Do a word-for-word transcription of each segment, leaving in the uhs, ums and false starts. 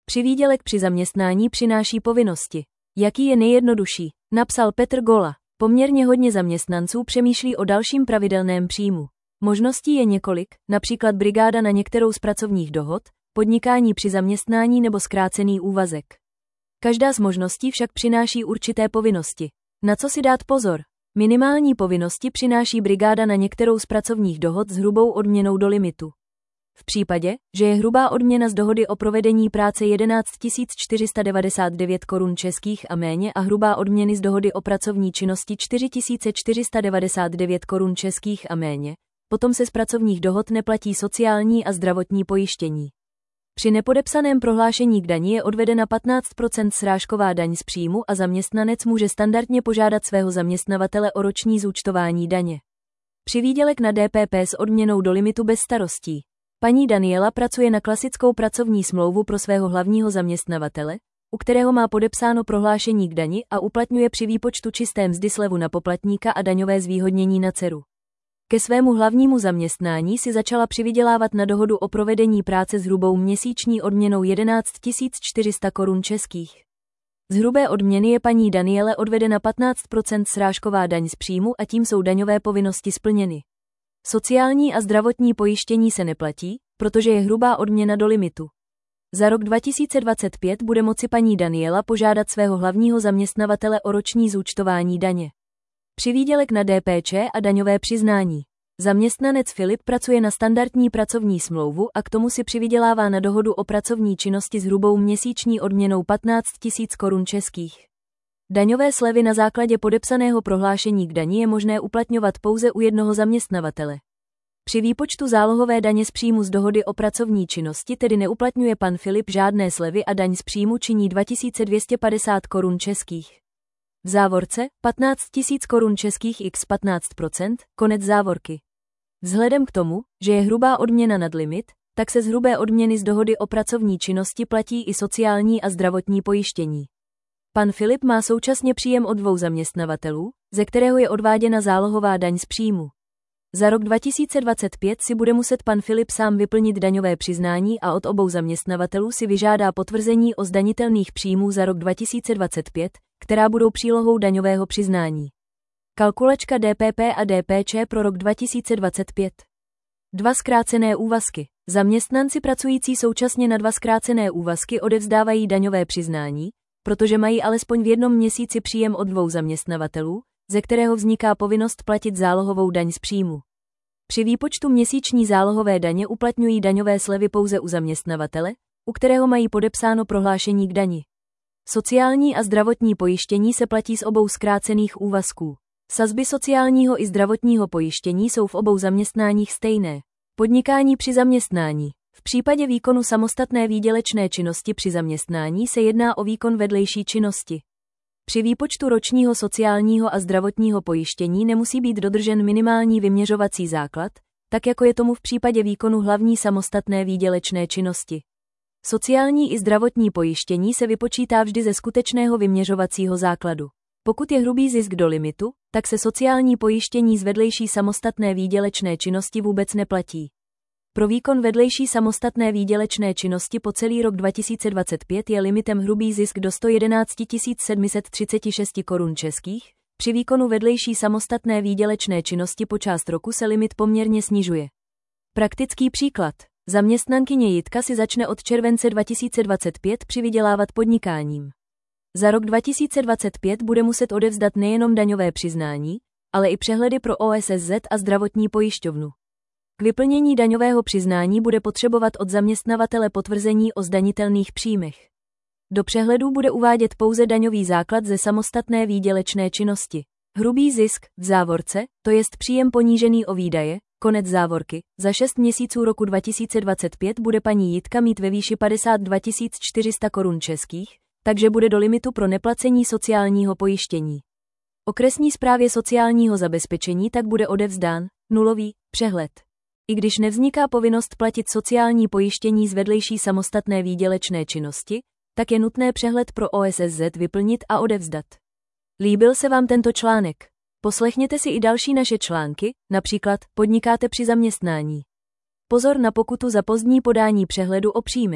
Přivýdělek při zaměstnání přináší povinnosti. Jaký je nejjednodušší? Napsal Petr Gola. Poměrně hodně zaměstnanců přemýšlí o dalším pravidelném příjmu. Možností je několik, například brigáda na některou z pracovních dohod, podnikání při zaměstnání nebo zkrácený úvazek. Každá z možností však přináší určité povinnosti. Na co si dát pozor? Minimální povinnosti přináší brigáda na některou z pracovních dohod s hrubou odměnou do limitu. V případě, že je hrubá odměna z dohody o provedení práce jedenáct tisíc čtyři sta devadesát devět korun českých a méně a hrubá odměny z dohody o pracovní činnosti čtyři tisíce čtyři sta devadesát devět korun českých a méně, potom se z pracovních dohod neplatí sociální a zdravotní pojištění. Při nepodepsaném prohlášení k dani je odvedena patnáct procent srážková daň z příjmu a zaměstnanec může standardně požádat svého zaměstnavatele o roční zúčtování daně. Přivýdělek na D P P s odměnou do limitu bez starostí. Paní Daniela pracuje na klasickou pracovní smlouvu pro svého hlavního zaměstnavatele, u kterého má podepsáno prohlášení k dani a uplatňuje při výpočtu čisté mzdy slevu na poplatníka a daňové zvýhodnění na dceru. Ke svému hlavnímu zaměstnání si začala přivydělávat na dohodu o provedení práce s hrubou měsíční odměnou jedenáct tisíc čtyři sta korun českých. Z hrubé odměny je paní Daniele odvedena patnáct procent srážková daň z příjmu a tím jsou daňové povinnosti splněny. Sociální a zdravotní pojištění se neplatí, protože je hrubá odměna do limitu. Za rok dva tisíce dvacet pět bude moci paní Daniela požádat svého hlavního zaměstnavatele o roční zúčtování daně. Přivýdělek na D P Č a daňové přiznání. Zaměstnanec Filip pracuje na standardní pracovní smlouvu a k tomu si přivydělává na dohodu o pracovní činnosti s hrubou měsíční odměnou patnáct tisíc korun českých. Daňové slevy na základě podepsaného prohlášení k dani je možné uplatňovat pouze u jednoho zaměstnavatele. Při výpočtu zálohové daně z příjmu z dohody o pracovní činnosti tedy neuplatňuje pan Filip žádné slevy a daň z příjmu činí dva tisíce dvě stě padesát korun českých. V závorce patnáct tisíc korun českých x patnáct procent, konec závorky. Vzhledem k tomu, že je hrubá odměna nad limit, tak se z hrubé odměny z dohody o pracovní činnosti platí i sociální a zdravotní pojištění. Pan Filip má současně příjem od dvou zaměstnavatelů, ze kterého je odváděna zálohová daň z příjmu. Za rok dva tisíce dvacet pět si bude muset pan Filip sám vyplnit daňové přiznání a od obou zaměstnavatelů si vyžádá potvrzení o zdanitelných příjmů za rok dva tisíce dvacet pět, která budou přílohou daňového přiznání. Kalkulačka D P P a D P Č pro rok dva tisíce dvacet pět. Dva zkrácené úvazky. Zaměstnanci pracující současně na dva zkrácené úvazky odevzdávají daňové přiznání, protože mají alespoň v jednom měsíci příjem od dvou zaměstnavatelů, ze kterého vzniká povinnost platit zálohovou daň z příjmu. Při výpočtu měsíční zálohové daně uplatňují daňové slevy pouze u zaměstnavatele, u kterého mají podepsáno prohlášení k dani. Sociální a zdravotní pojištění se platí z obou zkrácených úvazků. Sazby sociálního i zdravotního pojištění jsou v obou zaměstnáních stejné. Podnikání při zaměstnání. V případě výkonu samostatné výdělečné činnosti při zaměstnání se jedná o výkon vedlejší činnosti. Při výpočtu ročního sociálního a zdravotního pojištění nemusí být dodržen minimální vyměřovací základ, tak jako je tomu v případě výkonu hlavní samostatné výdělečné činnosti. Sociální i zdravotní pojištění se vypočítá vždy ze skutečného vyměřovacího základu. Pokud je hrubý zisk do limitu, tak se sociální pojištění z vedlejší samostatné výdělečné činnosti vůbec neplatí. Pro výkon vedlejší samostatné výdělečné činnosti po celý rok dva tisíce dvacet pět je limitem hrubý zisk do sto jedenáct tisíc sedm set třicet šest korun českých, při výkonu vedlejší samostatné výdělečné činnosti po část roku se limit poměrně snižuje. Praktický příklad. Zaměstnankyně Jitka si začne od července dva tisíce dvacet pět přivydělávat podnikáním. Za rok dva tisíce dvacet pět bude muset odevzdat nejenom daňové přiznání, ale i přehledy pro O S S Z a zdravotní pojišťovnu. K vyplnění daňového přiznání bude potřebovat od zaměstnavatele potvrzení o zdanitelných příjmech. Do přehledů bude uvádět pouze daňový základ ze samostatné výdělečné činnosti. Hrubý zisk, v závorce, to jest příjem ponížený o výdaje, konec závorky, za šest měsíců roku dva tisíce dvacet pět bude paní Jitka mít ve výši padesát dva tisíc čtyři sta korun českých, takže bude do limitu pro neplacení sociálního pojištění. Okresní správě sociálního zabezpečení tak bude odevzdán nulový přehled. I když nevzniká povinnost platit sociální pojištění z vedlejší samostatné výdělečné činnosti, tak je nutné přehled pro O S S Z vyplnit a odevzdat. Líbil se vám tento článek? Poslechněte si i další naše články, například Podnikáte při zaměstnání. Pozor na pokutu za pozdní podání přehledu o příjmech.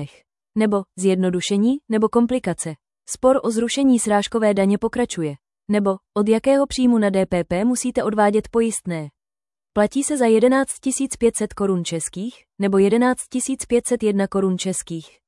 Nebo zjednodušení, nebo komplikace. Spor o zrušení srážkové daně pokračuje. Nebo od jakého příjmu na D P P musíte odvádět pojistné. Platí se za jedenáct tisíc pět set korun českých, nebo jedenáct tisíc pět set jedna korun českých.